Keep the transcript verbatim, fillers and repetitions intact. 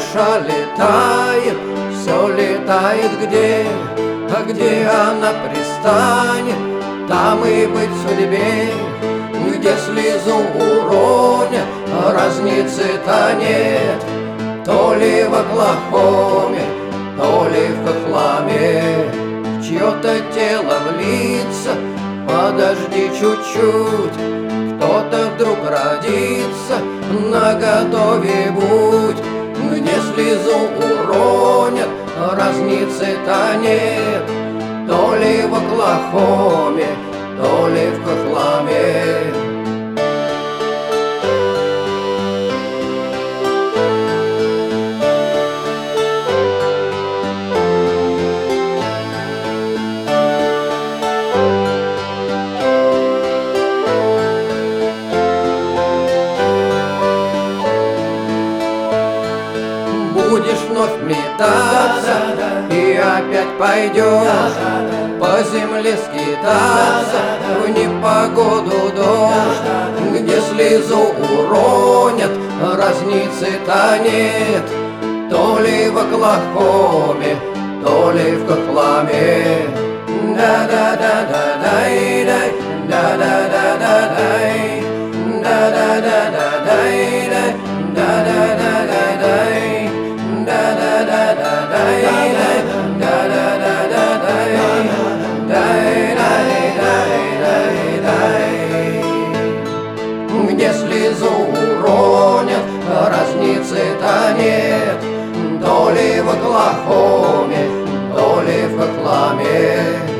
душа летает, все летает где, а где она пристанет, там и быть судьбе. Где слезу уронят, разницы-то нет, то ли в Оклахоме, то ли в Хохламе. В чье-то тело влиться, подожди чуть-чуть, кто-то вдруг родится, наготове будь. Где слезу уронят, разницы-то нет, то ли в Оклахоме, то ли в Хохламе. Будешь вновь метаться и опять пойдешь по земле скитаться в непогоду дождь. Где слезу уронят, разницы-то нет, то ли в Оклахоме, то ли в Хохламе. Да-да-да-да-дай-дай, да-да-да-да-дай, да-да-да-да-дай-дай, да-да-да-да-дай. Где слезу уронят, разницы-то нет, то ли в Оклахоме, то ли в Хохламе.